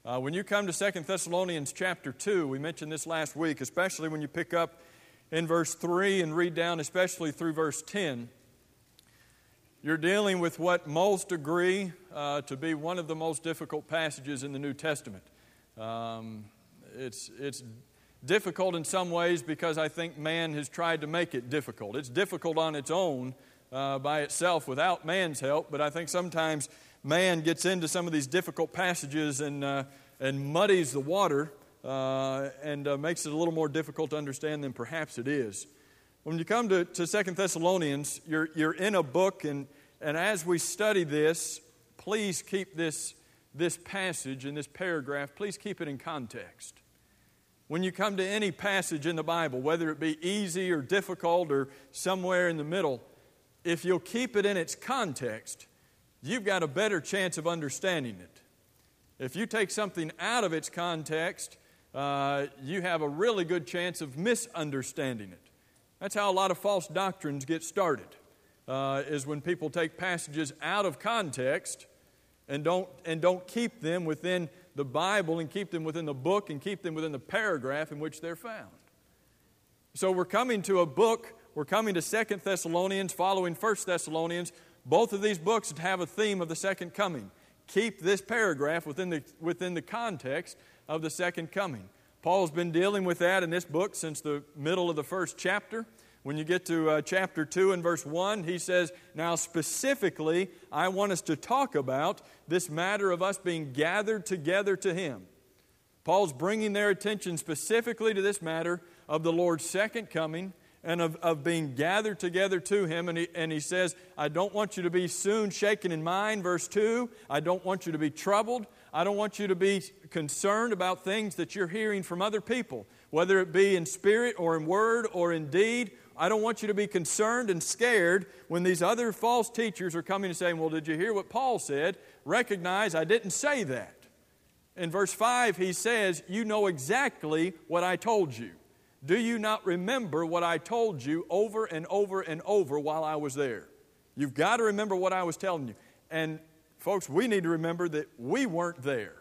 When you come to 2 Thessalonians chapter 2, we mentioned this last week, especially when you pick up in verse 3 and read down especially through verse 10, you're dealing with what most agree to be one of the most difficult passages in the New Testament. It's difficult in some ways because I think man has tried to make it difficult. It's difficult on its own by itself without man's help, but I think sometimes man gets into some of these difficult passages and muddies the water and makes it a little more difficult to understand than perhaps it is. When you come to 2 Thessalonians, you're in a book, and as we study this, please keep this passage and this paragraph, please keep it in context. When you come to any passage in the Bible, whether it be easy or difficult or somewhere in the middle, if you'll keep it in its context, you've got a better chance of understanding it. If you take something out of its context, you have a really good chance of misunderstanding it. That's how a lot of false doctrines get started, is when people take passages out of context and don't keep them within the Bible and keep them within the book and keep them within the paragraph in which they're found. So we're coming to a book, we're coming to 2 Thessalonians following 1 Thessalonians. Both of these books have a theme of the second coming. Keep this paragraph within the context of the second coming. Paul's been dealing with that in this book since the middle of the first chapter. When you get to chapter 2 and verse 1, he says, now specifically, I want us to talk about this matter of us being gathered together to Him. Paul's bringing their attention specifically to this matter of the Lord's second coming and of being gathered together to Him. And he says, I don't want you to be soon shaken in mind, verse 2. I don't want you to be troubled. I don't want you to be concerned about things that you're hearing from other people, whether it be in spirit or in word or in deed. I don't want you to be concerned and scared when these other false teachers are coming and saying, well, did you hear what Paul said? Recognize I didn't say that. In verse 5, he says, you know exactly what I told you. Do you not remember what I told you over and over and over while I was there? You've got to remember what I was telling you. And folks, we need to remember that we weren't there.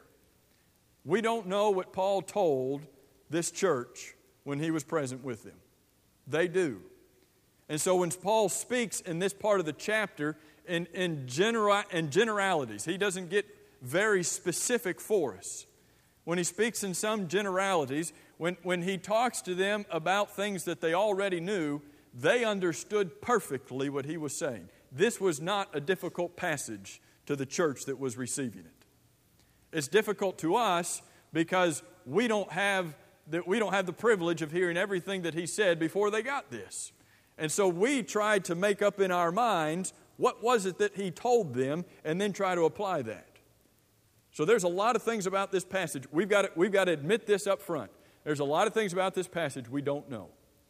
We don't know what Paul told this church when he was present with them. They do. And so when Paul speaks in this part of the chapter in generalities, he doesn't get very specific for us. When he speaks in some generalities, when he talks to them about things that they already knew, they understood perfectly what he was saying. This was not a difficult passage to the church that was receiving it. It's difficult to us because we don't have the privilege of hearing everything that he said before they got this. And so we tried to make up in our minds what was it that he told them and then try to apply that. So there's a lot of things about this passage. We've got to admit this up front. There's a lot of things about this passage we don't know.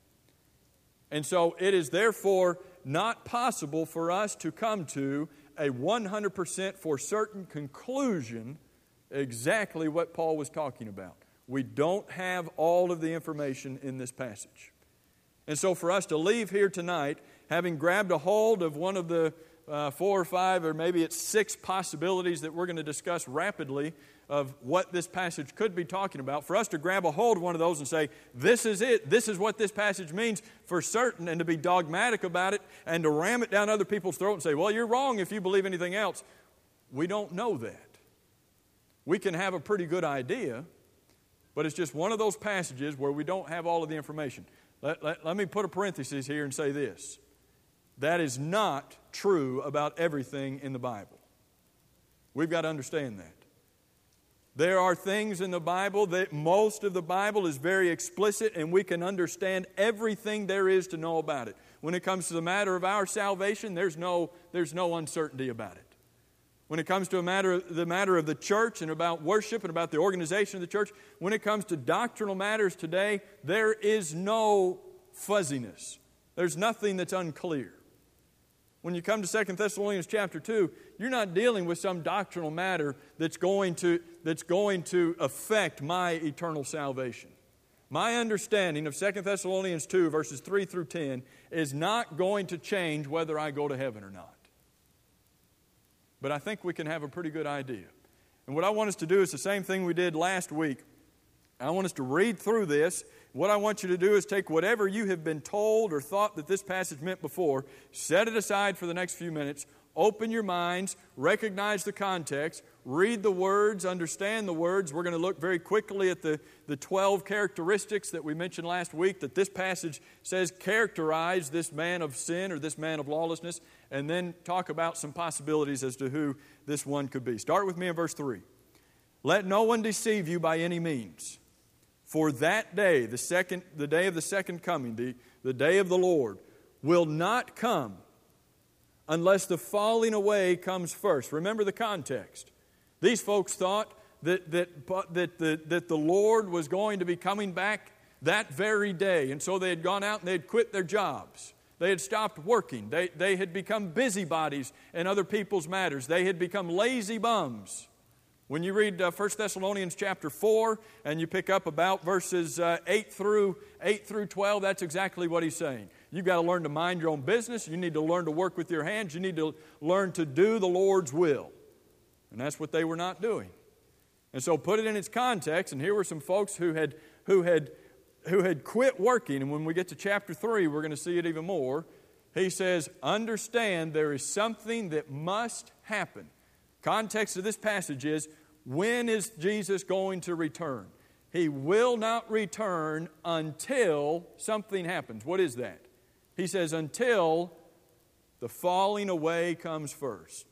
And so it is therefore not possible for us to come to a 100% for certain conclusion exactly what Paul was talking about. We don't have all of the information in this passage. And so for us to leave here tonight, having grabbed a hold of one of the 4 or 5 or maybe it's 6 possibilities that we're going to discuss rapidly of what this passage could be talking about, for us to grab a hold of one of those and say, this is it, this is what this passage means for certain, and to be dogmatic about it and to ram it down other people's throat and say, well, you're wrong if you believe anything else. We don't know that. We can have a pretty good idea, but it's just one of those passages where we don't have all of the information. Let me put a parenthesis here and say this. That is not true about everything in the Bible. We've got to understand that. There are things in the Bible that most of the Bible is very explicit and we can understand everything there is to know about it. When it comes to the matter of our salvation, there's no uncertainty about it. When it comes to the matter of the church and about worship and about the organization of the church, when it comes to doctrinal matters today, there is no fuzziness. There's nothing that's unclear. When you come to 2 Thessalonians chapter 2, you're not dealing with some doctrinal matter that's going to affect my eternal salvation. My understanding of 2 Thessalonians 2, verses 3 through 10, is not going to change whether I go to heaven or not. But I think we can have a pretty good idea. And what I want us to do is the same thing we did last week. I want us to read through this. What I want you to do is take whatever you have been told or thought that this passage meant before, set it aside for the next few minutes, open your minds, recognize the context, read the words, understand the words. We're going to look very quickly at the 12 characteristics that we mentioned last week that this passage says characterize this man of sin or this man of lawlessness, and then talk about some possibilities as to who this one could be. Start with me in verse 3. Let no one deceive you by any means. For that day, the day of the second coming, the day of the Lord, will not come unless the falling away comes first. Remember the context. These folks thought that the Lord was going to be coming back that very day. And so they had gone out and they had quit their jobs. They had stopped working. They had become busybodies in other people's matters. They had become lazy bums. When you read 1 Thessalonians chapter 4 and you pick up about verses 8 through 12, that's exactly what he's saying. You've got to learn to mind your own business. You need to learn to work with your hands. You need to learn to do the Lord's will. And that's what they were not doing. And so put it in its context, and here were some folks who had quit working. And when we get to chapter 3, we're going to see it even more. He says, understand there is something that must happen. Context of this passage is, when is Jesus going to return? He will not return until something happens. What is that? He says, until the falling away comes first.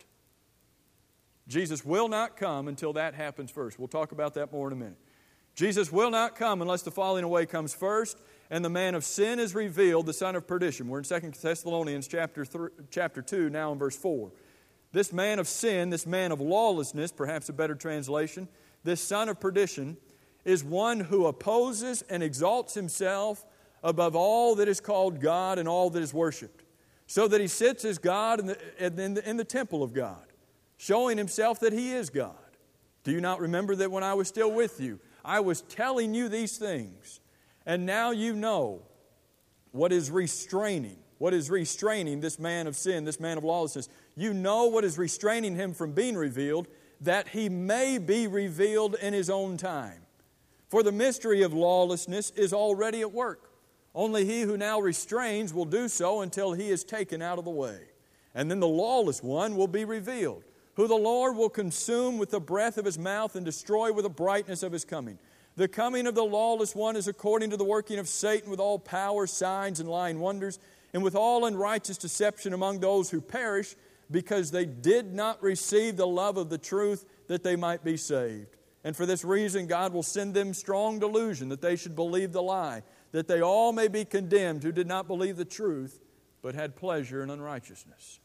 Jesus will not come until that happens first. We'll talk about that more in a minute. Jesus will not come unless the falling away comes first, and the man of sin is revealed, the son of perdition. We're in 2 Thessalonians chapter 2, now in verse 4. This man of sin, this man of lawlessness, perhaps a better translation, this son of perdition, is one who opposes and exalts himself above all that is called God and all that is worshipped, so that he sits as God in the temple of God, showing himself that he is God. Do you not remember that when I was still with you, I was telling you these things, and now you know what is restraining this man of sin, this man of lawlessness. You know what is restraining him from being revealed, that he may be revealed in his own time. For the mystery of lawlessness is already at work. Only he who now restrains will do so until he is taken out of the way. And then the lawless one will be revealed, who the Lord will consume with the breath of his mouth and destroy with the brightness of his coming. The coming of the lawless one is according to the working of Satan with all power, signs, and lying wonders, and with all unrighteous deception among those who perish, because they did not receive the love of the truth that they might be saved. And for this reason God will send them strong delusion, that they should believe the lie, that they all may be condemned who did not believe the truth, but had pleasure in unrighteousness.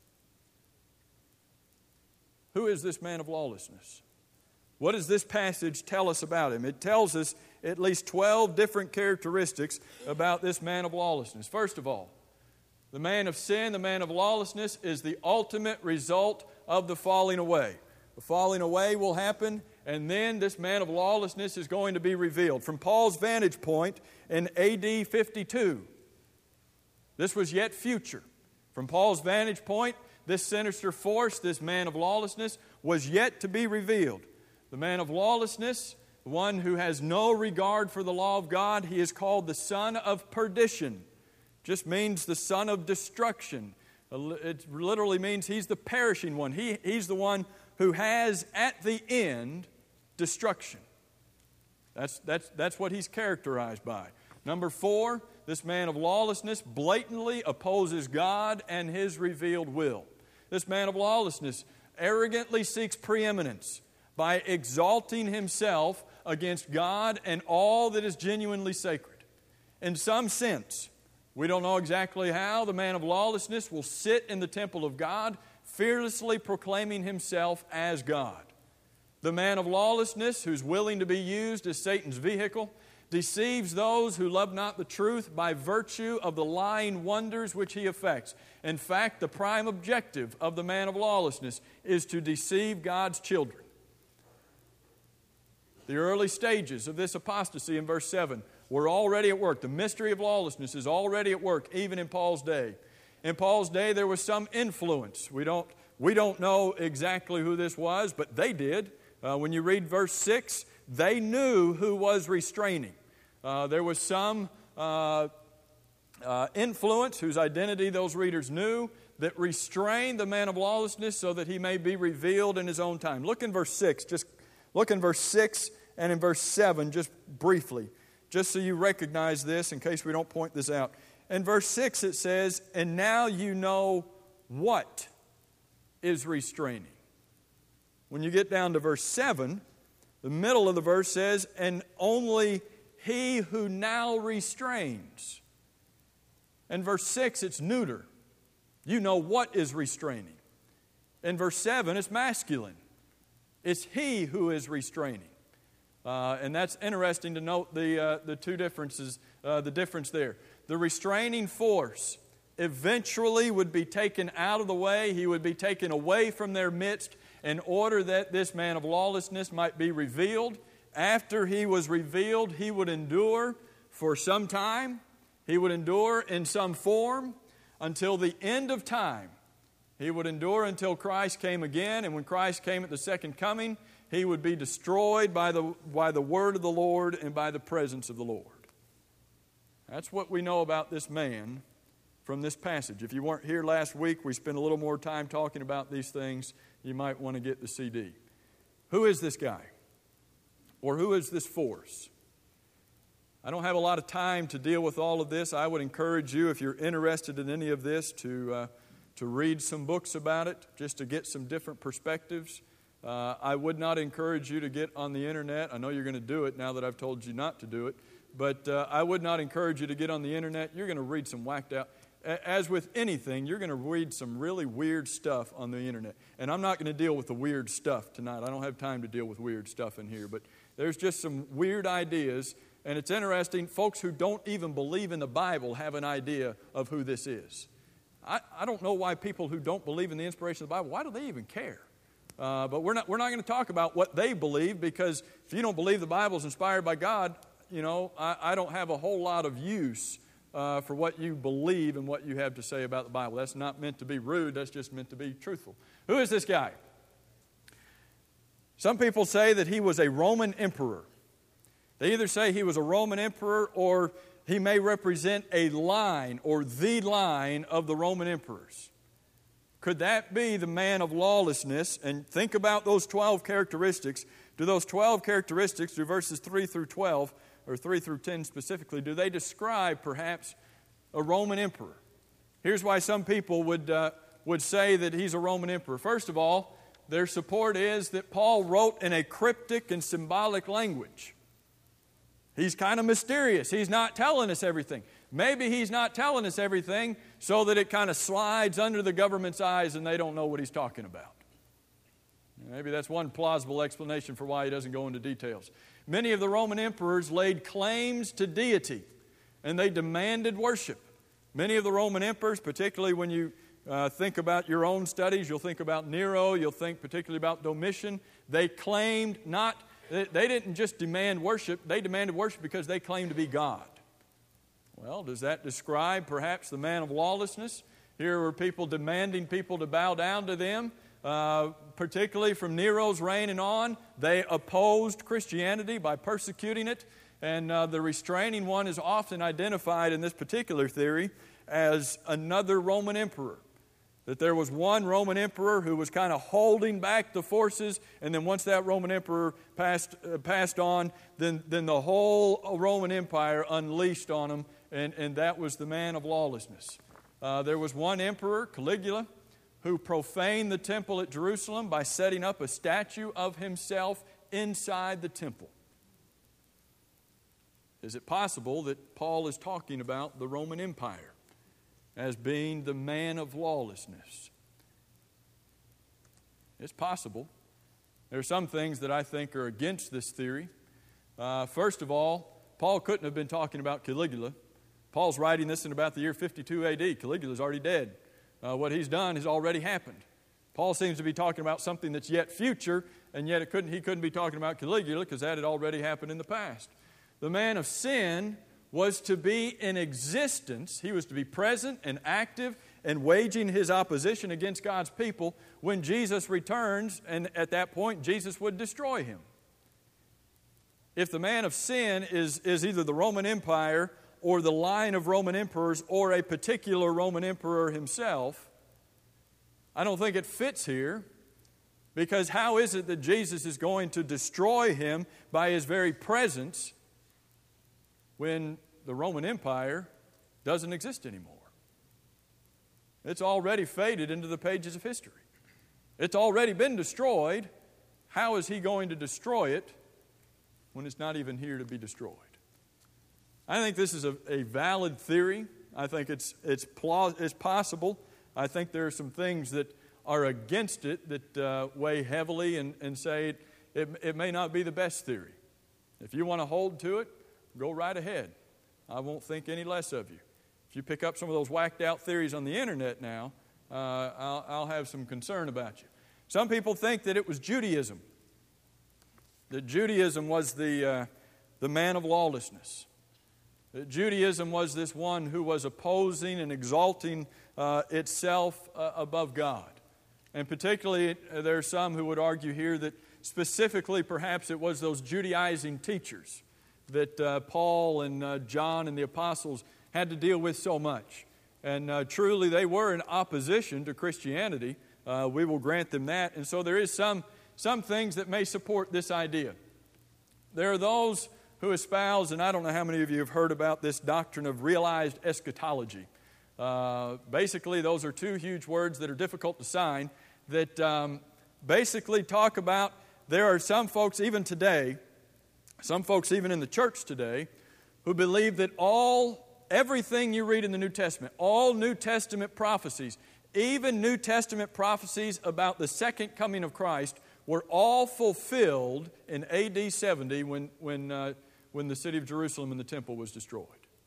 Who is this man of lawlessness? What does this passage tell us about him? It tells us at least 12 different characteristics about this man of lawlessness. First of all, the man of sin, the man of lawlessness, is the ultimate result of the falling away. The falling away will happen, and then this man of lawlessness is going to be revealed. From Paul's vantage point in AD 52, this was yet future. From Paul's vantage point, this sinister force, this man of lawlessness, was yet to be revealed. The man of lawlessness, the one who has no regard for the law of God, he is called the son of perdition. Just means the son of destruction. It literally means he's the perishing one. He's the one who has at the end destruction. That's what he's characterized by. Number 4, this man of lawlessness blatantly opposes God and his revealed will. This man of lawlessness arrogantly seeks preeminence by exalting himself against God and all that is genuinely sacred. In some sense, we don't know exactly how, the man of lawlessness will sit in the temple of God, fearlessly proclaiming himself as God. The man of lawlessness, who's willing to be used as Satan's vehicle, deceives those who love not the truth by virtue of the lying wonders which he effects. In fact, the prime objective of the man of lawlessness is to deceive God's children. The early stages of this apostasy in verse 7 were already at work. The mystery of lawlessness is already at work, even in Paul's day. In Paul's day, there was some influence. We don't know exactly who this was, but they did. When you read verse 6, they knew who was restraining. There was some influence whose identity those readers knew that restrained the man of lawlessness so that he may be revealed in his own time. Look in verse 6. Just look in verse 6 and in verse 7 just briefly, just so you recognize this in case we don't point this out. In verse 6 it says, "And now you know what is restraining." When you get down to verse 7, the middle of the verse says, "And only he who now restrains." In verse 6, it's neuter. You know what is restraining. In verse 7, it's masculine. It's he who is restraining. And that's interesting to note the two differences, the difference there. The restraining force eventually would be taken out of the way. He would be taken away from their midst in order that this man of lawlessness might be revealed. After he was revealed, he would endure for some time. He would endure in some form until the end of time. He would endure until Christ came again, and when Christ came at the second coming, he would be destroyed by the word of the Lord and by the presence of the Lord. That's what we know about this man from this passage. If you weren't here last week, we spent a little more time talking about these things. You might want to get the CD. Who is this guy? Or who is this force? I don't have a lot of time to deal with all of this. I would encourage you, if you're interested in any of this, to read some books about it, just to get some different perspectives. I would not encourage you to get on the internet. I know you're going to do it now that I've told you not to do it. But I would not encourage you to get on the internet. You're going to read some whacked out. As with anything, you're going to read some really weird stuff on the internet. And I'm not going to deal with the weird stuff tonight. I don't have time to deal with weird stuff in here. But there's just some weird ideas. And it's interesting, folks who don't even believe in the Bible have an idea of who this is. I don't know why people who don't believe in the inspiration of the Bible, why do they even care? But we're not going to talk about what they believe, because if you don't believe the Bible is inspired by God, you know, I don't have a whole lot of use for what you believe and what you have to say about the Bible. That's not meant to be rude. That's just meant to be truthful. Who is this guy? Some people say that he was a Roman emperor. They either say he was a Roman emperor, or he may represent a line or the line of the Roman emperors. Could that be the man of lawlessness? And think about those 12 characteristics. Do those 12 characteristics, do verses 3 through 12, or 3 through 10 specifically, do they describe perhaps a Roman emperor? Here's why some people would say that he's a Roman emperor. First of all, their support is that Paul wrote in a cryptic and symbolic language. He's kind of mysterious. He's not telling us everything. Maybe he's not telling us everything so that it kind of slides under the government's eyes and they don't know what he's talking about. Maybe that's one plausible explanation for why he doesn't go into details. Many of the Roman emperors laid claims to deity, and they demanded worship. Many of the Roman emperors, particularly when you think about your own studies, you'll think about Nero, you'll think particularly about Domitian, they claimed they didn't just demand worship, they demanded worship because they claimed to be God. Well, does that describe perhaps the man of lawlessness? Here were people demanding people to bow down to them. Particularly from Nero's reign and on, they opposed Christianity by persecuting it. And the restraining one is often identified in this particular theory as another Roman emperor. That there was one Roman emperor who was kind of holding back the forces, and then once that Roman emperor passed on, then the whole Roman Empire unleashed on them, and that was the man of lawlessness. There was one emperor, Caligula, who profaned the temple at Jerusalem by setting up a statue of himself inside the temple. Is it possible that Paul is talking about the Roman Empire as being the man of lawlessness? It's possible. There are some things that I think are against this theory. First of all, Paul couldn't have been talking about Caligula. Paul's writing this in about the year 52 A.D. Caligula's already dead. What he's done has already happened. Paul seems to be talking about something that's yet future, and yet he couldn't be talking about Caligula because that had already happened in the past. The man of sin was to be in existence. He was to be present and active and waging his opposition against God's people when Jesus returns, and at that point Jesus would destroy him. If the man of sin is either the Roman Empire or the line of Roman emperors or a particular Roman emperor himself, I don't think it fits here, because how is it that Jesus is going to destroy him by his very presence when the Roman Empire doesn't exist anymore? It's already faded into the pages of history. It's already been destroyed. How is he going to destroy it when it's not even here to be destroyed? I think this is a valid theory. I think it's possible. I think there are some things that are against it that weigh heavily and say it may not be the best theory. If you want to hold to it, go right ahead. I won't think any less of you. If you pick up some of those whacked out theories on the internet now, I'll have some concern about you. Some people think that it was Judaism. That Judaism was the man of lawlessness. That Judaism was this one who was opposing and exalting itself above God. And particularly, there are some who would argue here that specifically perhaps it was those Judaizing teachers that Paul and John and the apostles had to deal with so much. And truly they were in opposition to Christianity. We will grant them that. And so there is some things that may support this idea. There are those who espouse, and I don't know how many of you have heard about this doctrine of realized eschatology. Basically, those are two huge words that are difficult to sign that basically talk about, there are some folks even today, some folks even in the church today, who believe that everything you read in the New Testament, all New Testament prophecies, even New Testament prophecies about the second coming of Christ, were all fulfilled in A.D. 70 when the city of Jerusalem and the temple was destroyed.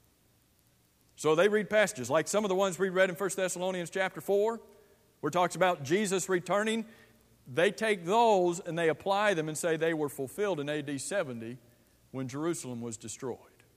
So they read passages like some of the ones we read in 1 Thessalonians chapter 4, where it talks about Jesus returning. They take those and they apply them and say they were fulfilled in A.D. 70 when Jerusalem was destroyed.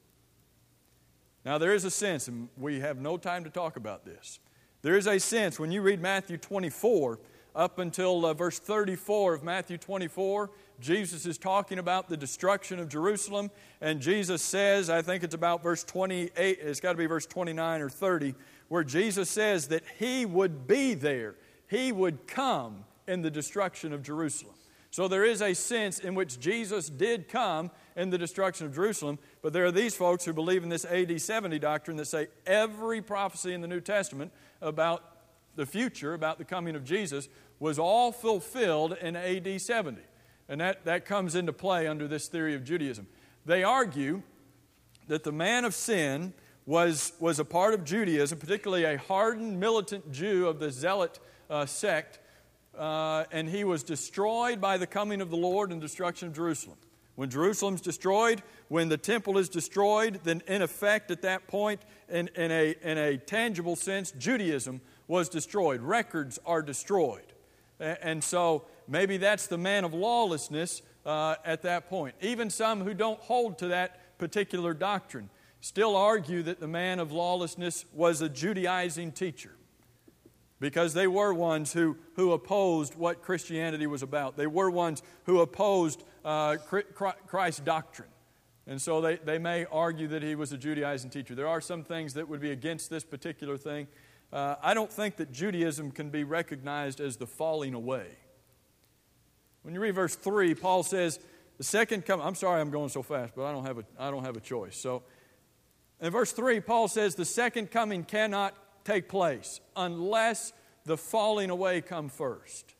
Now there is a sense, and we have no time to talk about this, there is a sense when you read Matthew 24, up until verse 34 of Matthew 24, Jesus is talking about the destruction of Jerusalem, and Jesus says, I think it's about verse 28, it's got to be verse 29 or 30, where Jesus says that He would be there. He would come in the destruction of Jerusalem. So there is a sense in which Jesus did come in the destruction of Jerusalem, but there are these folks who believe in this AD 70 doctrine that say every prophecy in the New Testament about the future, about the coming of Jesus, was all fulfilled in AD 70. And that comes into play under this theory of Judaism. They argue that the man of sin was a part of Judaism, particularly a hardened militant Jew of the Zealot sect, and he was destroyed by the coming of the Lord and destruction of Jerusalem. When Jerusalem's destroyed, when the temple is destroyed, then in effect at that point, in a tangible sense, Judaism was destroyed. Records are destroyed. And so maybe that's the man of lawlessness at that point. Even some who don't hold to that particular doctrine still argue that the man of lawlessness was a Judaizing teacher, because they were ones who opposed what Christianity was about. They were ones who opposed Christ's doctrine. And so they may argue that he was a Judaizing teacher. There are some things that would be against this particular thing. I don't think that Judaism can be recognized as the falling away. When you read verse 3, Paul says, the second coming, I'm sorry I'm going so fast, but I don't have a choice. So in verse 3, Paul says the second coming cannot take place unless the falling away come first.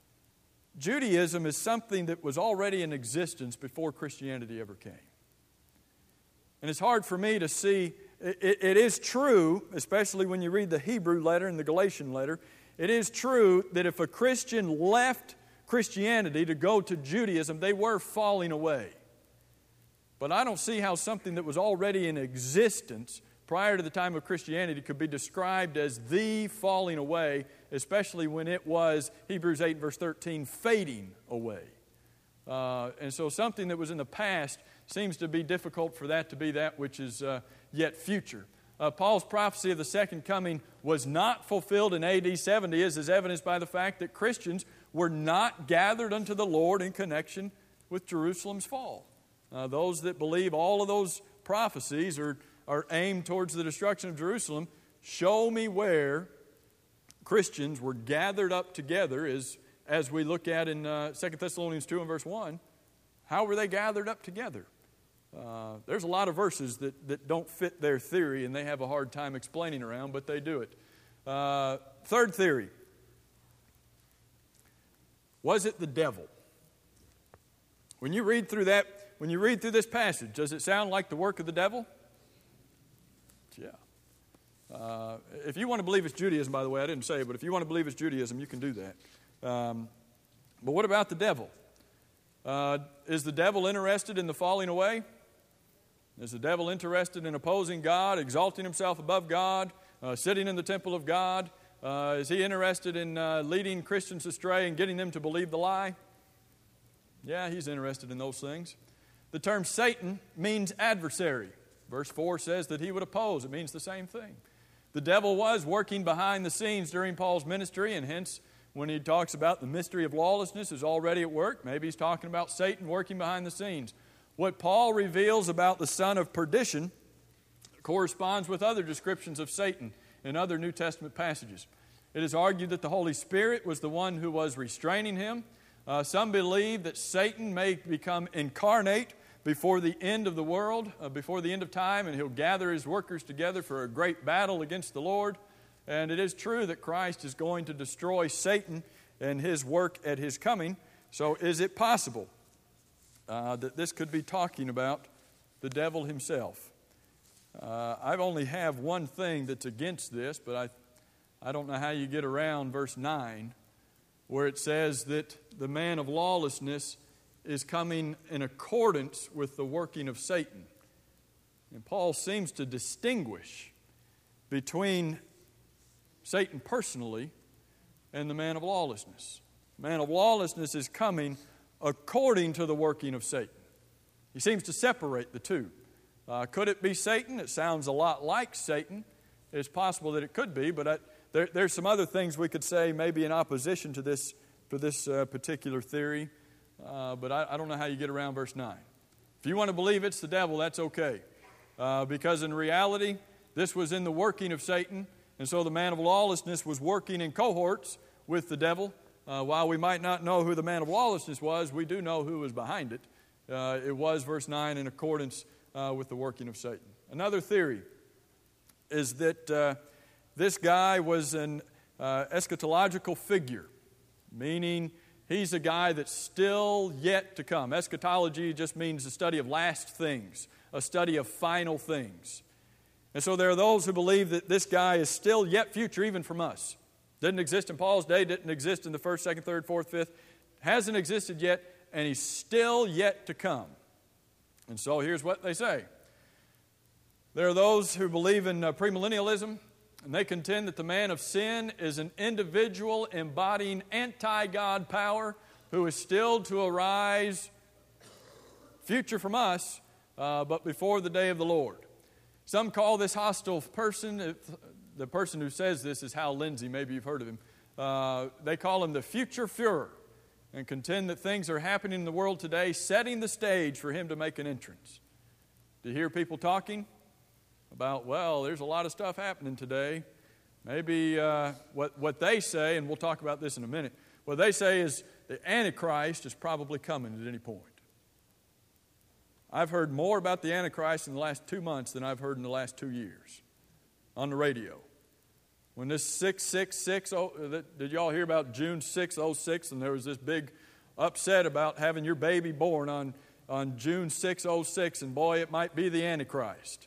Judaism is something that was already in existence before Christianity ever came. And it's hard for me to see, it is true, especially when you read the Hebrew letter and the Galatian letter, it is true that if a Christian left Christianity to go to Judaism, they were falling away. But I don't see how something that was already in existence prior to the time of Christianity could be described as the falling away, especially when it was, Hebrews 8 verse 13, fading away. And so something that was in the past seems to be difficult for that to be that which is yet future. Paul's prophecy of the second coming was not fulfilled in A.D. 70 is evidenced by the fact that Christians were not gathered unto the Lord in connection with Jerusalem's fall. Those that believe all of those prophecies are aimed towards the destruction of Jerusalem, show me where Christians were gathered up together, as we look at in 2 Thessalonians 2 and verse 1. How were they gathered up together? There's a lot of verses that don't fit their theory, and they have a hard time explaining around, but they do it. Third theory. Was it the devil? When you read through this passage, does it sound like the work of the devil? Yeah. If you want to believe it's Judaism, by the way, I didn't say it, but if you want to believe it's Judaism, you can do that. But what about the devil? Is the devil interested in the falling away? Is the devil interested in opposing God, exalting himself above God, sitting in the temple of God? Is he interested in leading Christians astray and getting them to believe the lie? Yeah, he's interested in those things. The term Satan means adversary. Verse 4 says that he would oppose. It means the same thing. The devil was working behind the scenes during Paul's ministry, and hence when he talks about the mystery of lawlessness is already at work, maybe he's talking about Satan working behind the scenes. What Paul reveals about the son of perdition corresponds with other descriptions of Satan in other New Testament passages. It is argued that the Holy Spirit was the one who was restraining him. Some believe that Satan may become incarnate before the end of the world, before the end of time, and he'll gather his workers together for a great battle against the Lord. And it is true that Christ is going to destroy Satan and his work at his coming. So is it possible that this could be talking about the devil himself? I only have one thing that's against this, but I don't know how you get around verse 9, where it says that the man of lawlessness is coming in accordance with the working of Satan. And Paul seems to distinguish between Satan personally and the man of lawlessness. The man of lawlessness is coming according to the working of Satan. He seems to separate the two. Could it be Satan? It sounds a lot like Satan. It's possible that it could be, but there's some other things we could say maybe in opposition to this particular theory. But I don't know how you get around verse 9. If you want to believe it's the devil, that's okay. Because in reality, this was in the working of Satan, and so the man of lawlessness was working in cohorts with the devil. While we might not know who the man of lawlessness was, we do know who was behind it. It was, verse 9, in accordance with the working of Satan. Another theory is that this guy was an eschatological figure, meaning he's a guy that's still yet to come. Eschatology just means the study of last things, a study of final things. And so there are those who believe that this guy is still yet future even from us. Didn't exist in Paul's day, didn't exist in the 1st, 2nd, 3rd, 4th, 5th. Hasn't existed yet, and he's still yet to come. And so here's what they say. There are those who believe in premillennialism, and they contend that the man of sin is an individual embodying anti-God power who is still to arise future from us, but before the day of the Lord. Some call this hostile person, the person who says this is Hal Lindsey, maybe you've heard of him. They call him the future Führer and contend that things are happening in the world today, setting the stage for him to make an entrance. To hear people talking about, well, there's a lot of stuff happening today. Maybe what they say, and we'll talk about this in a minute, what they say is the Antichrist is probably coming at any point. I've heard more about the Antichrist in the last 2 months than I've heard in the last 2 years on the radio. When this 666, did y'all hear about June 6, 06, and there was this big upset about having your baby born on June 6, 06, and boy, it might be the Antichrist.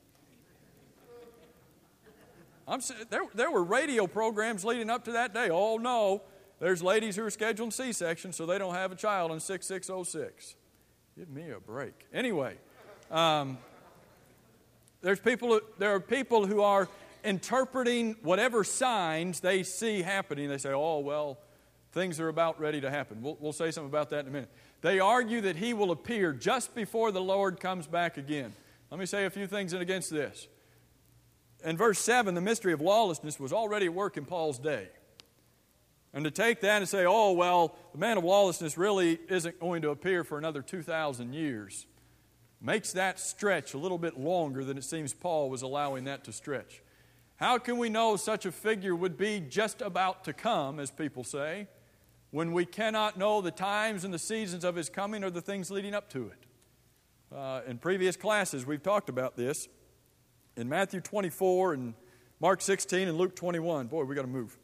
There were radio programs leading up to that day. Oh, no, there's ladies who are scheduling C-sections so they don't have a child on 6606. Give me a break. Anyway, there are people who are interpreting whatever signs they see happening. They say, oh, well, things are about ready to happen. We'll say something about that in a minute. They argue that he will appear just before the Lord comes back again. Let me say a few things against this. in verse 7, the mystery of lawlessness was already at work in Paul's day. And to take that and say, oh, well, the man of lawlessness really isn't going to appear for another 2,000 years, makes that stretch a little bit longer than it seems Paul was allowing that to stretch. How can we know such a figure would be just about to come, as people say, when we cannot know the times and the seasons of his coming or the things leading up to it? In previous classes, we've talked about this. In Matthew 24 and Mark 16 and Luke 21, boy, we got to move.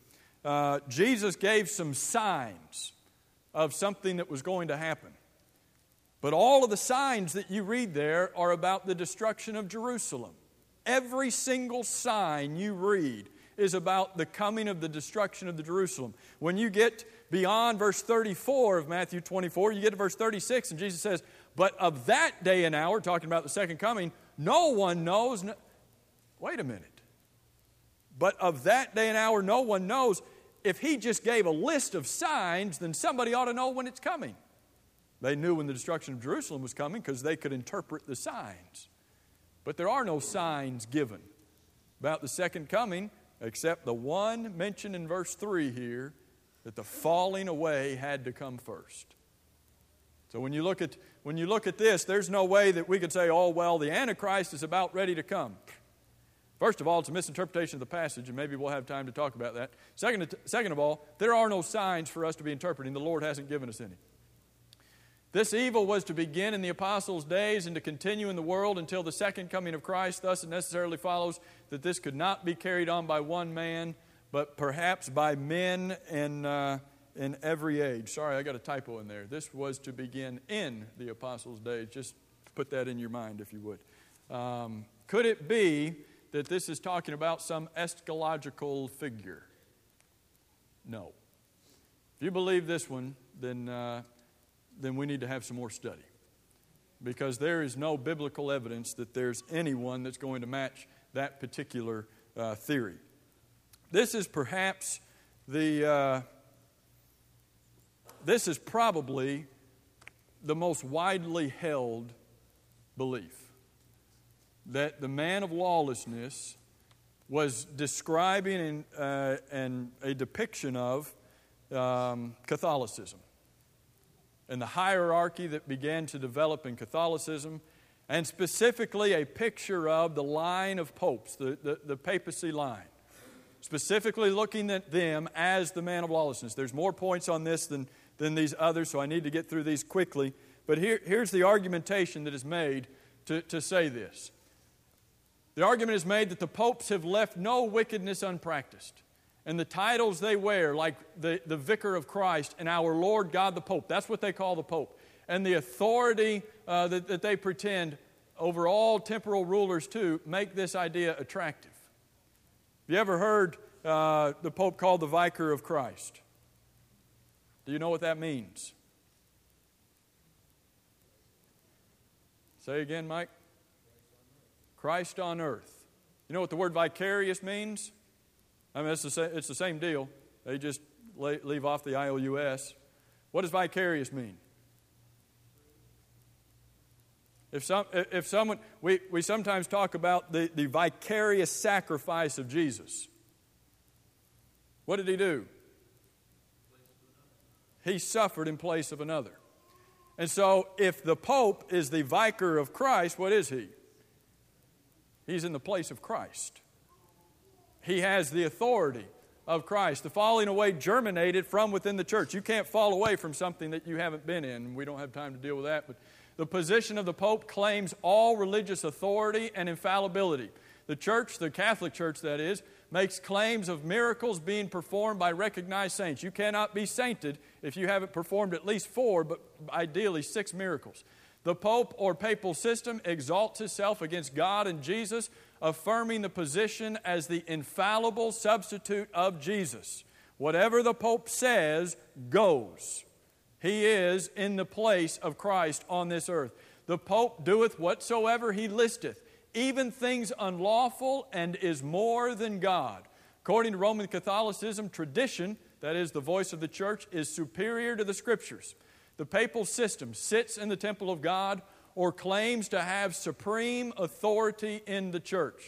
Jesus gave some signs of something that was going to happen. But all of the signs that you read there are about the destruction of Jerusalem. Every single sign you read is about the coming of the destruction of the Jerusalem. When you get beyond verse 34 of Matthew 24, you get to verse 36, and Jesus says, but of that day and hour, talking about the second coming, no one knows. Wait a minute. But of that day and hour, no one knows. If he just gave a list of signs, then somebody ought to know when it's coming. They knew when the destruction of Jerusalem was coming because they could interpret the signs. But there are no signs given about the second coming except the one mentioned in verse 3 here, that the falling away had to come first. So when you look at this, there's no way that we could say, oh, well, the Antichrist is about ready to come. First of all, it's a misinterpretation of the passage, and maybe we'll have time to talk about that. Second of all, there are no signs for us to be interpreting. The Lord hasn't given us any. This evil was to begin in the apostles' days and to continue in the world until the second coming of Christ. Thus, it necessarily follows that this could not be carried on by one man, but perhaps by men in every age. Sorry, I got a typo in there. This was to begin in the apostles' days. Just put that in your mind, if you would. Could it be that this is talking about some eschatological figure? No. If you believe this one, then we need to have some more study, because there is no biblical evidence that there's anyone that's going to match that particular theory. This is perhaps this is probably the most widely held belief, that the man of lawlessness was describing and a depiction of Catholicism and the hierarchy that began to develop in Catholicism, and specifically a picture of the line of popes, the papacy line, specifically looking at them as the man of lawlessness. There's more points on this than these others, so I need to get through these quickly. But here's the argumentation that is made to say this. The argument is made that the popes have left no wickedness unpracticed. And the titles they wear, like the Vicar of Christ and our Lord God the Pope, that's what they call the Pope. And the authority that they pretend over all temporal rulers too, make this idea attractive. Have you ever heard the Pope called the Vicar of Christ? Do you know what that means? Say again, Mike. Christ on earth. You know what the word vicarious means? I mean, it's the same deal. They just leave off the IOUS. What does vicarious mean? If someone, we sometimes talk about the vicarious sacrifice of Jesus. What did he do? He suffered in place of another. And so if the Pope is the vicar of Christ, what is he? He's in the place of Christ. He has the authority of Christ. The falling away germinated from within the church. You can't fall away from something that you haven't been in. We don't have time to deal with that. But the position of the Pope claims all religious authority and infallibility. The church, the Catholic Church that is, makes claims of miracles being performed by recognized saints. You cannot be sainted if you haven't performed at least 4, but ideally 6 miracles. The Pope or papal system exalts itself against God and Jesus, affirming the position as the infallible substitute of Jesus. Whatever the Pope says goes. He is in the place of Christ on this earth. The Pope doeth whatsoever he listeth, even things unlawful, and is more than God. According to Roman Catholicism, tradition, that is the voice of the church, is superior to the Scriptures. The papal system sits in the temple of God or claims to have supreme authority in the church.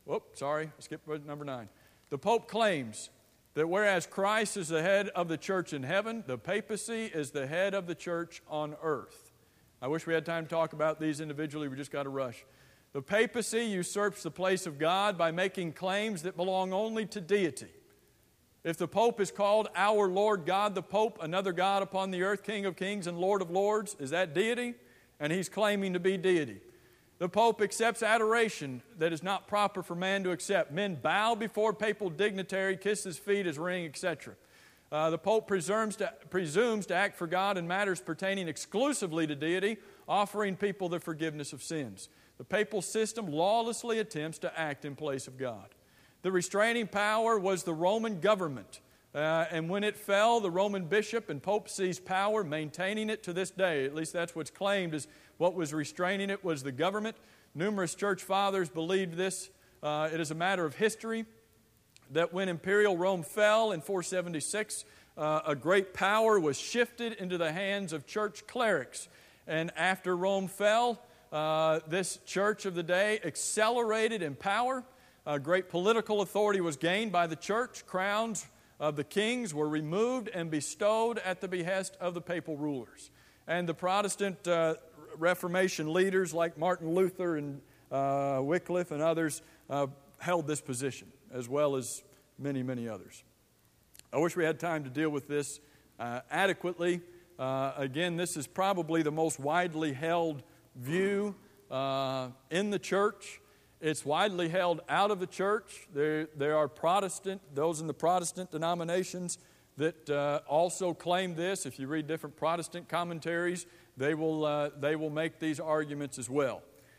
I skipped number 9. The Pope claims that whereas Christ is the head of the church in heaven, the papacy is the head of the church on earth. I wish we had time to talk about these individually. We just got to rush. The papacy usurps the place of God by making claims that belong only to deity. If the Pope is called our Lord God, the Pope, another God upon the earth, King of kings and Lord of lords, is that deity? And he's claiming to be deity. The Pope accepts adoration that is not proper for man to accept. Men bow before papal dignitary, kiss his feet, his ring, etc. The Pope presumes to act for God in matters pertaining exclusively to deity, offering people the forgiveness of sins. The papal system lawlessly attempts to act in place of God. The restraining power was the Roman government. And when it fell, the Roman bishop and pope seized power, maintaining it to this day. At least that's what's claimed, is what was restraining it was the government. Numerous church fathers believed this. It is a matter of history that when imperial Rome fell in 476, a great power was shifted into the hands of church clerics. And after Rome fell, this church of the day accelerated in power. Great political authority was gained by the church. Crowns of the kings were removed and bestowed at the behest of the papal rulers. And the Protestant Reformation leaders like Martin Luther and Wycliffe and others held this position, as well as many, many others. I wish we had time to deal with this adequately. Again, this is probably the most widely held view in the church. It's widely held out of the church. There are those in the Protestant denominations that also claim this. If you read different Protestant commentaries, they will make these arguments as well.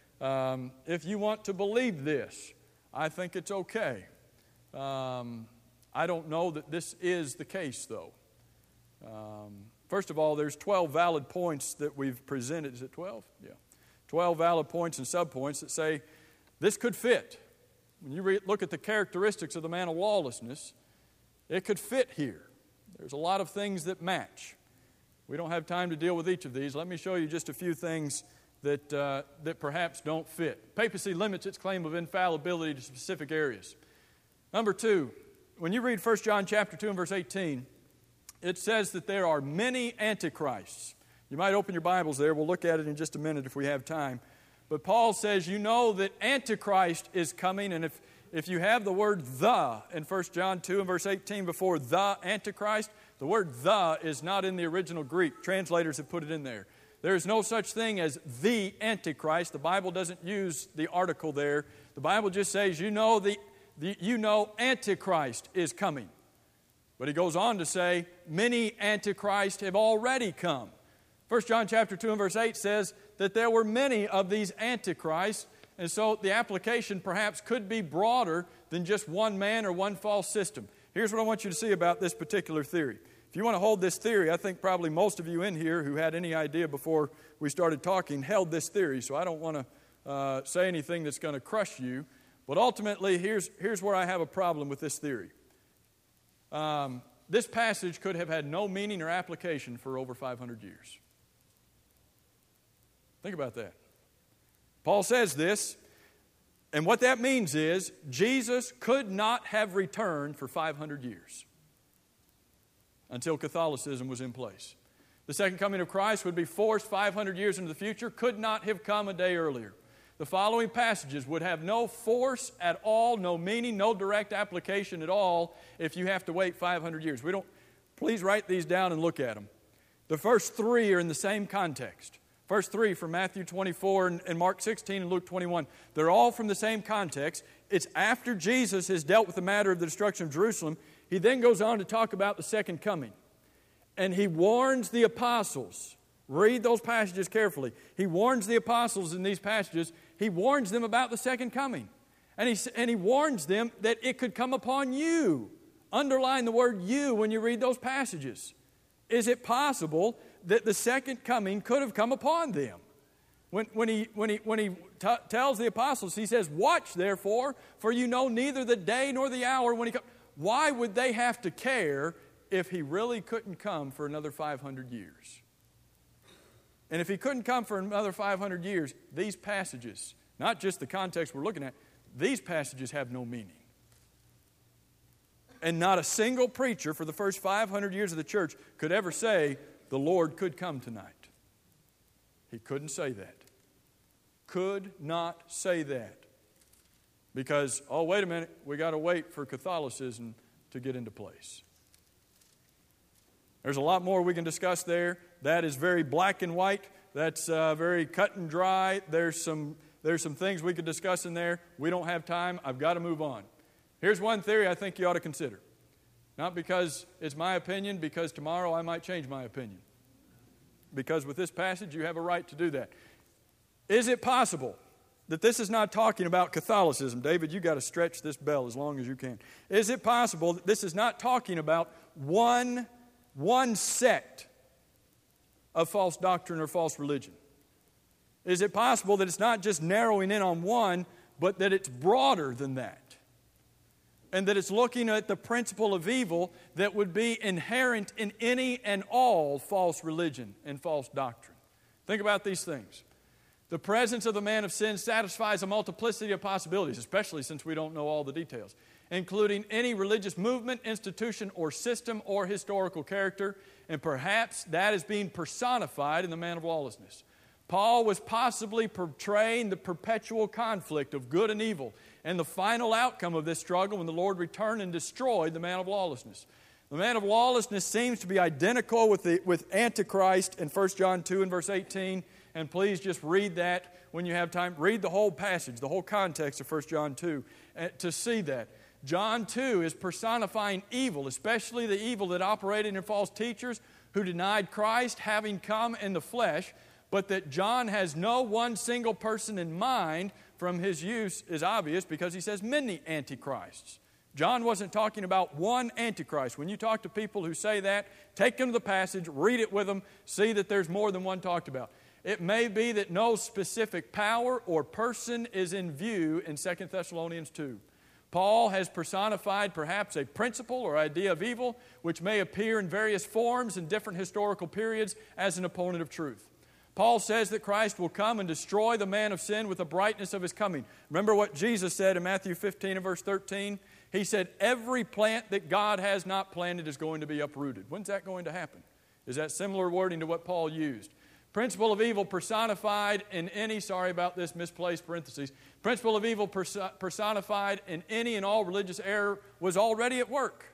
If you want to believe this, I think it's okay. I don't know that this is the case, though. First of all, there's 12 valid points that we've presented. Is it 12? Yeah. 12 valid points and subpoints that say this could fit. When you look at the characteristics of the man of lawlessness, it could fit here. There's a lot of things that match. We don't have time to deal with each of these. Let me show you just a few things that perhaps don't fit. Papacy limits its claim of infallibility to specific areas. Number 2, when you read 1 John chapter 2 and verse 18, it says that there are many antichrists. You might open your Bibles there. We'll look at it in just a minute if we have time. But Paul says, you know that Antichrist is coming, and if you have the word the in 1 John 2 and verse 18 before the Antichrist, the word the is not in the original Greek. Translators have put it in there. There is no such thing as the Antichrist. The Bible doesn't use the article there. The Bible just says, you know Antichrist is coming. But he goes on to say, many Antichrists have already come. 1 John chapter 2 and verse 8 says that there were many of these Antichrists, and so the application perhaps could be broader than just one man or one false system. Here's what I want you to see about this particular theory. If you want to hold this theory, I think probably most of you in here who had any idea before we started talking held this theory, so I don't want to say anything that's going to crush you. But ultimately, here's where I have a problem with this theory. This passage could have had no meaning or application for over 500 years. Think about that. Paul says this, and what that means is Jesus could not have returned for 500 years until Catholicism was in place. The second coming of Christ would be forced 500 years into the future, could not have come a day earlier. The following passages would have no force at all, no meaning, no direct application at all if you have to wait 500 years. Please write these down and look at them. The first 3 are in the same context. First 3 from Matthew 24 and Mark 16 and Luke 21. They're all from the same context. It's after Jesus has dealt with the matter of the destruction of Jerusalem. He then goes on to talk about the second coming. And he warns the apostles. Read those passages carefully. He warns the apostles in these passages. He warns them about the second coming. And he warns them that it could come upon you. Underline the word you when you read those passages. Is it possible that the second coming could have come upon them? When he tells the apostles, he says, watch therefore, for you know neither the day nor the hour when he comes. Why would they have to care if he really couldn't come for another 500 years? And if he couldn't come for another 500 years, these passages, not just the context we're looking at, these passages have no meaning. And not a single preacher for the first 500 years of the church could ever say, the Lord could come tonight. He couldn't say that. Could not say that. Because, oh, wait a minute, we got to wait for Catholicism to get into place. There's a lot more we can discuss there. That is very black and white. That's very cut and dry. There's some things we could discuss in there. We don't have time. I've got to move on. Here's one theory I think you ought to consider. Not because it's my opinion, because tomorrow I might change my opinion. Because with this passage, you have a right to do that. Is it possible that this is not talking about Catholicism? David, you got to stretch this bell as long as you can. Is it possible that this is not talking about one sect of false doctrine or false religion? Is it possible that it's not just narrowing in on one, but that it's broader than that? And that it's looking at the principle of evil that would be inherent in any and all false religion and false doctrine. Think about these things. The presence of the man of sin satisfies a multiplicity of possibilities, especially since we don't know all the details, including any religious movement, institution, or system or historical character, and perhaps that is being personified in the man of lawlessness. Paul was possibly portraying the perpetual conflict of good and evil and the final outcome of this struggle when the Lord returned and destroyed the man of lawlessness. The man of lawlessness seems to be identical with Antichrist in 1 John 2 and verse 18. And please just read that when you have time. Read the whole passage, the whole context of 1 John 2 to see that. John 2 is personifying evil, especially the evil that operated in false teachers who denied Christ having come in the flesh, but that John has no one single person in mind from his use is obvious because he says many antichrists. John wasn't talking about one antichrist. When you talk to people who say that, take them to the passage, read it with them, see that there's more than one talked about. It may be that no specific power or person is in view in 2 Thessalonians 2. Paul has personified perhaps a principle or idea of evil which may appear in various forms in different historical periods as an opponent of truth. Paul says that Christ will come and destroy the man of sin with the brightness of his coming. Remember what Jesus said in Matthew 15 and verse 13? He said, every plant that God has not planted is going to be uprooted. When's that going to happen? Is that similar wording to what Paul used? Principle of evil personified in any, sorry about this misplaced parentheses, principle of evil personified in any and all religious error was already at work.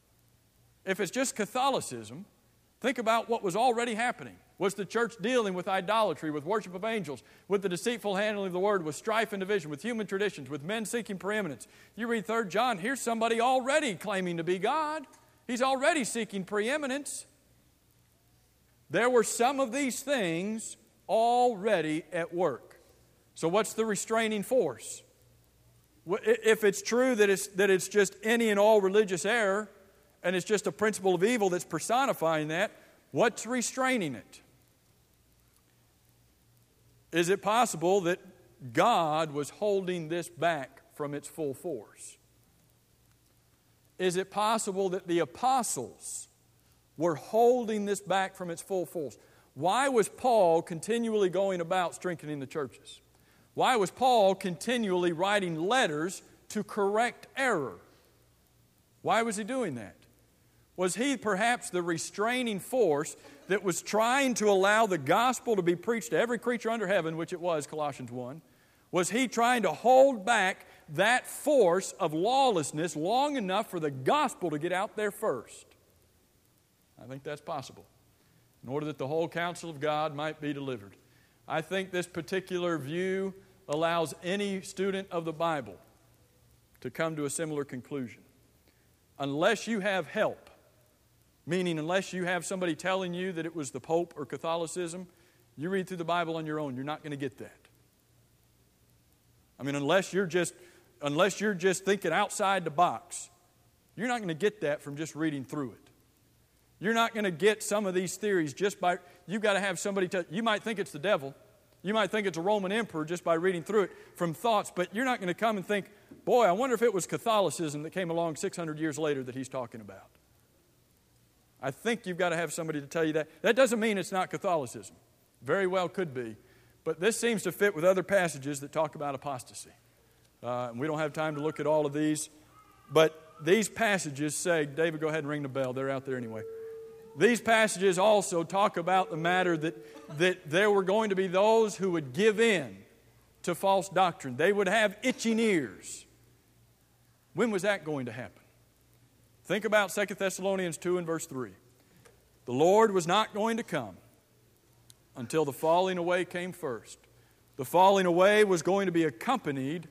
If it's just Catholicism, think about what was already happening. Was the church dealing with idolatry, with worship of angels, with the deceitful handling of the word, with strife and division, with human traditions, with men seeking preeminence? You read 3 John, here's somebody already claiming to be God. He's already seeking preeminence. There were some of these things already at work. So what's the restraining force? If it's true that it's just any and all religious error, and it's just a principle of evil that's personifying that, what's restraining it? Is it possible that God was holding this back from its full force? Is it possible that the apostles were holding this back from its full force? Why was Paul continually going about strengthening the churches? Why was Paul continually writing letters to correct error? Why was he doing that? Was he perhaps the restraining force that was trying to allow the gospel to be preached to every creature under heaven, which it was, Colossians 1? Was he trying to hold back that force of lawlessness long enough for the gospel to get out there first? I think that's possible, in order that the whole counsel of God might be delivered. I think this particular view allows any student of the Bible to come to a similar conclusion. Unless you have help, meaning unless you have somebody telling you that it was the Pope or Catholicism, you read through the Bible on your own, you're not going to get that. I mean, unless you're just thinking outside the box, you're not going to get that from just reading through it. You're not going to get some of these theories just by, you've got to have somebody tell, you might think it's the devil, you might think it's a Roman emperor just by reading through it from thoughts, but you're not going to come and think, boy, I wonder if it was Catholicism that came along 600 years later that he's talking about. I think you've got to have somebody to tell you that. That doesn't mean it's not Catholicism. Very well could be. But this seems to fit with other passages that talk about apostasy. And we don't have time to look at all of these. But these passages say, David, go ahead and ring the bell. They're out there anyway. These passages also talk about the matter that there were going to be those who would give in to false doctrine. They would have itching ears. When was that going to happen? Think about 2 Thessalonians 2 and verse 3. The Lord was not going to come until the falling away came first. The falling away was going to be accompanied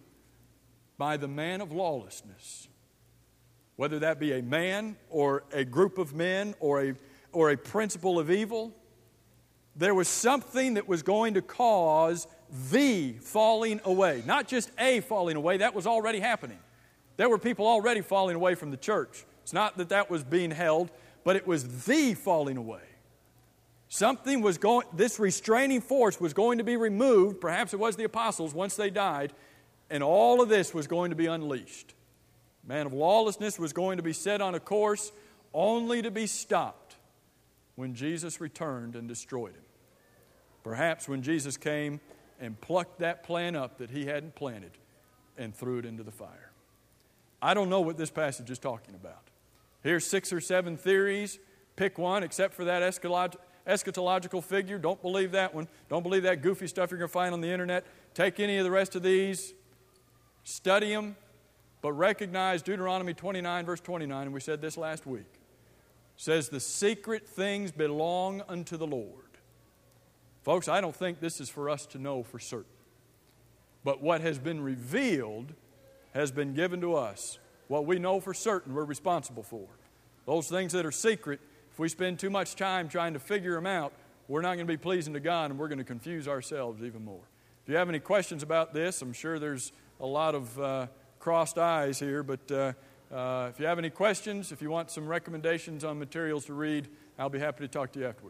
by the man of lawlessness. Whether that be a man or a group of men or a principle of evil, there was something that was going to cause the falling away. Not just a falling away, that was already happening. There were people already falling away from the church. It's not that that was being held, but it was the falling away. Something was going, this restraining force was going to be removed, perhaps it was the apostles once they died, and all of this was going to be unleashed. Man of lawlessness was going to be set on a course only to be stopped when Jesus returned and destroyed him. Perhaps when Jesus came and plucked that plan up that he hadn't planted and threw it into the fire. I don't know what this passage is talking about. Here's 6 or 7 theories. Pick one, except for that eschatological figure. Don't believe that one. Don't believe that goofy stuff you're going to find on the internet. Take any of the rest of these, study them, but recognize Deuteronomy 29, verse 29, and we said this last week, says the secret things belong unto the Lord. Folks, I don't think this is for us to know for certain. But what has been revealed has been given to us. What we know for certain we're responsible for. Those things that are secret, if we spend too much time trying to figure them out, we're not going to be pleasing to God and we're going to confuse ourselves even more. If you have any questions about this, I'm sure there's a lot of crossed eyes here, but if you have any questions, if you want some recommendations on materials to read, I'll be happy to talk to you afterward.